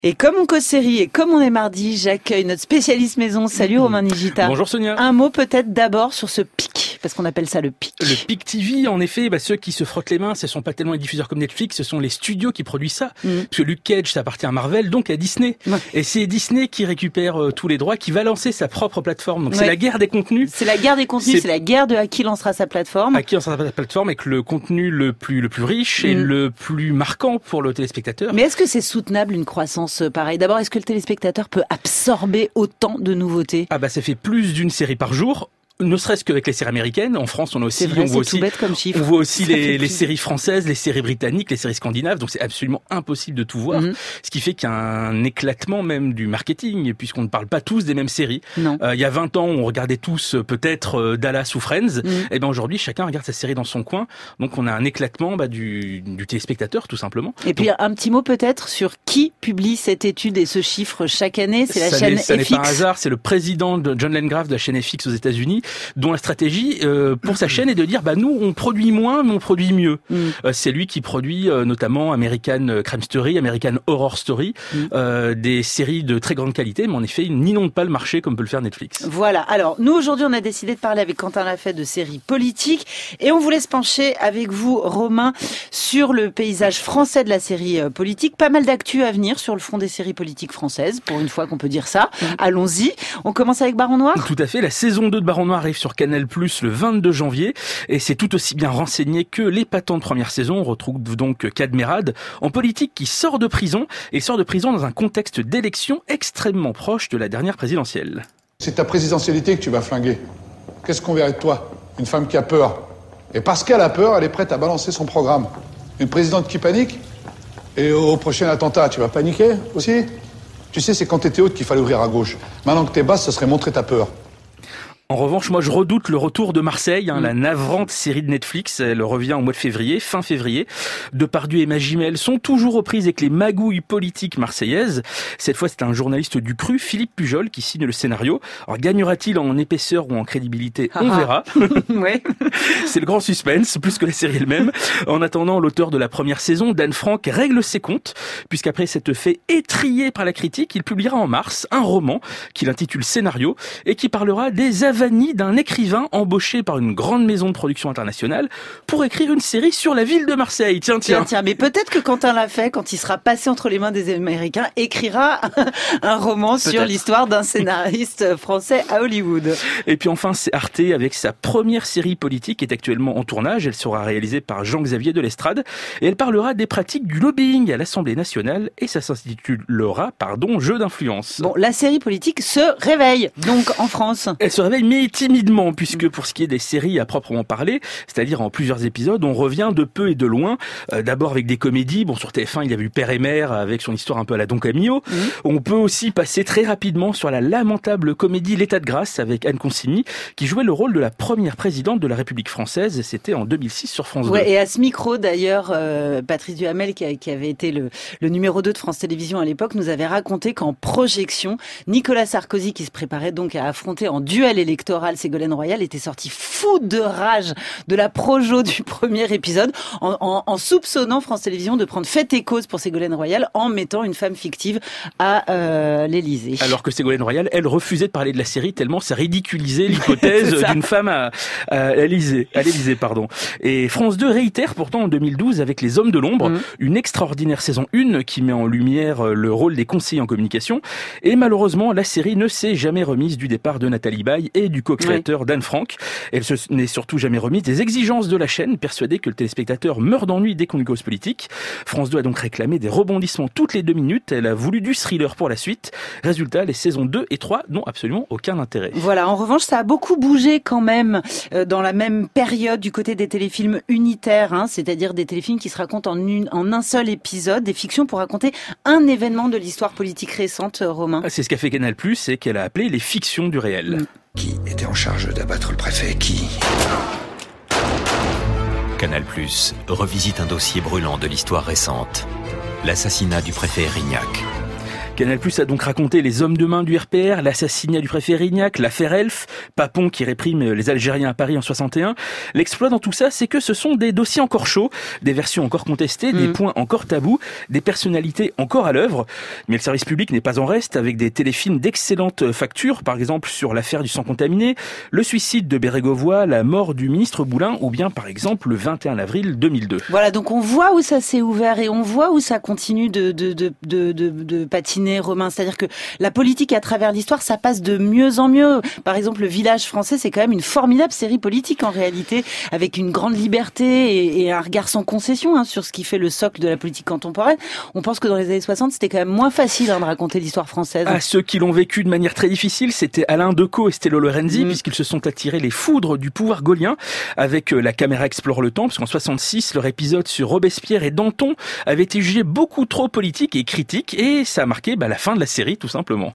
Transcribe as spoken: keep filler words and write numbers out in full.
Et comme on cause série et comme on est mardi, j'accueille notre spécialiste maison. Salut Romain Nigita. Bonjour Sonia. Un mot peut-être d'abord sur ce pic, parce qu'on appelle ça le pic. Le pic T V, en effet, bah, ceux qui se frottent les mains, ce sont pas tellement les diffuseurs comme Netflix, ce sont les studios qui produisent ça. Mmh. Parce que Luke Cage, ça appartient à Marvel, donc à Disney. Ouais. Et c'est Disney qui récupère euh, tous les droits, qui va lancer sa propre plateforme. Donc ouais. c'est la guerre des contenus. C'est la guerre des contenus, c'est, c'est la guerre de à qui lancera sa plateforme. À qui lancera sa plateforme avec le contenu le plus le plus riche mmh. et le plus marquant pour le téléspectateur. Mais est-ce que c'est soutenable une croissance pareille ? D'abord, est-ce que le téléspectateur peut absorber autant de nouveautés ? Ah bah ça fait plus d'une série par jour. Ne serait-ce qu'avec les séries américaines, en France on a aussi, vrai, on voit aussi, tout bête comme chiffre. on voit aussi les, les séries françaises, les séries britanniques, les séries scandinaves, donc c'est absolument impossible de tout voir. Mm-hmm. Ce qui fait qu'il y a un éclatement même du marketing, puisqu'on ne parle pas tous des mêmes séries. Non. Euh, il y a vingt ans, on regardait tous peut-être euh, Dallas ou Friends, mm. et ben aujourd'hui chacun regarde sa série dans son coin, donc on a un éclatement bah, du, du téléspectateur tout simplement. Et puis donc, un petit mot peut-être sur qui publie cette étude et ce chiffre chaque année, c'est la ça chaîne n'est, ça F X. Ça n'est pas un hasard, c'est le président de John Landgraf de la chaîne F X aux États-Unis, dont la stratégie Euh, pour sa chaîne est de dire bah nous on produit moins mais on produit mieux. Mm. Euh, c'est lui qui produit euh, notamment American Crime Story, American Horror Story, mm. euh, des séries de très grande qualité, mais en effet ils n'inondent pas le marché comme peut le faire Netflix. Voilà. Alors nous aujourd'hui on a décidé de parler avec Quentin Lafay de séries politiques et on voulait se pencher avec vous Romain sur le paysage français de la série politique. Pas mal d'actu à venir sur le front des séries politiques françaises, pour une fois qu'on peut dire ça. Mm. Allons-y. On commence avec Baron Noir. Tout à fait. La saison deux de Baron Noir arrive sur Canal Plus le vingt-deux janvier et c'est tout aussi bien renseigné que l'épatante première saison. On retrouve donc Cadmerade en politique qui sort de prison et sort de prison dans un contexte d'élection extrêmement proche de la dernière présidentielle. C'est ta présidentialité que tu vas flinguer. Qu'est-ce qu'on verrait de toi ? Une femme qui a peur. Et parce qu'elle a peur, elle est prête à balancer son programme. Une présidente qui panique ? Et au prochain attentat, tu vas paniquer aussi ? Tu sais, c'est quand t'étais haute qu'il fallait ouvrir à gauche. Maintenant que t'es basse, ce serait montrer ta peur. En revanche, moi, je redoute le retour de Marseille, hein, mmh. la navrante série de Netflix. Elle revient au mois de février, fin février. Depardieu et Magimel sont toujours aux prises avec les magouilles politiques marseillaises. Cette fois, c'est un journaliste du Cru, Philippe Pujol, qui signe le scénario. Alors, gagnera-t-il en épaisseur ou en crédibilité ? On verra. Ouais. C'est le grand suspense, plus que la série elle-même. En attendant, l'auteur de la première saison, Dan Frank, règle ses comptes, puisqu'après s'être fait étrier par la critique, il publiera en mars un roman qu'il intitule Scénario et qui parlera des aveux d'un écrivain embauché par une grande maison de production internationale pour écrire une série sur la ville de Marseille. Tiens, tiens. Tiens, tiens. Mais peut-être que Quentin Lafay, quand il sera passé entre les mains des Américains, écrira un roman peut-être. Sur l'histoire d'un scénariste français à Hollywood. Et puis enfin, c'est Arte avec sa première série politique qui est actuellement en tournage. Elle sera réalisée par Jean-Xavier Delestrade et elle parlera des pratiques du lobbying à l'Assemblée nationale et ça s'intitulera, pardon, Jeu d'influence. Bon, la série politique se réveille donc en France. Elle se réveille mais timidement, puisque pour ce qui est des séries à proprement parler, c'est-à-dire en plusieurs épisodes, on revient de peu et de loin. Euh, d'abord avec des comédies. Bon, sur T F un, il y avait eu Père et Mère avec son histoire un peu à la Don Camillo. Mmh. On peut aussi passer très rapidement sur la lamentable comédie L'État de grâce avec Anne Consigny, qui jouait le rôle de la première présidente de la République française. Et c'était en deux mille six sur France ouais, deux. Et à ce micro, d'ailleurs, euh, Patrice Duhamel, qui, a, qui avait été le, le numéro deux de France Télévisions à l'époque, nous avait raconté qu'en projection, Nicolas Sarkozy, qui se préparait donc à affronter en duel électoral Ségolène Royal, était sorti fou de rage de la projo du premier épisode en, en, en soupçonnant France Télévisions de prendre fait et cause pour Ségolène Royal en mettant une femme fictive à euh, l'Élysée. Alors que Ségolène Royal, elle refusait de parler de la série tellement ça ridiculisait l'hypothèse d'une femme à, à l'Élysée, à l'Élysée, pardon. Et France deux réitère pourtant en deux mille douze avec Les Hommes de l'ombre, mmh. une extraordinaire saison un qui met en lumière le rôle des conseillers en communication. Et malheureusement, la série ne s'est jamais remise du départ de Nathalie Baye et du co-créateur oui. Dan Frank. Elle se n'est surtout jamais remise des exigences de la chaîne, persuadée que le téléspectateur meurt d'ennui dès qu'on lui cause politique. France deux a donc réclamé des rebondissements toutes les deux minutes. Elle a voulu du thriller pour la suite. Résultat, les saisons deux et trois n'ont absolument aucun intérêt. Voilà, en revanche, ça a beaucoup bougé quand même euh, dans la même période du côté des téléfilms unitaires, hein, c'est-à-dire des téléfilms qui se racontent en, une, en un seul épisode, des fictions pour raconter un événement de l'histoire politique récente, Romain. C'est ce qu'a fait Canal+, c'est qu'elle a appelé les fictions du réel. Mmh. Qui était en charge d'abattre le préfet ? Qui ? Canal+, revisite un dossier brûlant de l'histoire récente. L'assassinat du préfet Erignac. Canal+ a donc raconté les hommes de main du R P R, l'assassinat du préfet Rignac, l'affaire Elf, Papon qui réprime les Algériens à Paris en soixante et un. L'exploit dans tout ça, c'est que ce sont des dossiers encore chauds, des versions encore contestées, mmh. des points encore tabous, des personnalités encore à l'œuvre. Mais le service public n'est pas en reste, avec des téléfilms d'excellente facture, par exemple sur l'affaire du sang contaminé, le suicide de Bérégovoy, la mort du ministre Boulin, ou bien par exemple le vingt et un avril deux mille deux. Voilà, donc on voit où ça s'est ouvert et on voit où ça continue de, de, de, de, de, de patiner, Romain. C'est-à-dire que la politique à travers l'histoire, ça passe de mieux en mieux. Par exemple, Le Village français, c'est quand même une formidable série politique en réalité, avec une grande liberté et, et un regard sans concession hein, sur ce qui fait le socle de la politique contemporaine. On pense que dans les années soixante, c'était quand même moins facile hein, de raconter l'histoire française. À ceux qui l'ont vécu de manière très difficile, c'était Alain Decaux et Stello Lorenzi, mmh. puisqu'ils se sont attirés les foudres du pouvoir gaulien avec La caméra explore le temps, parce qu'en soixante-six, leur épisode sur Robespierre et Danton avait été jugé beaucoup trop politique et critique, et ça a marqué bah, la fin de la série, tout simplement.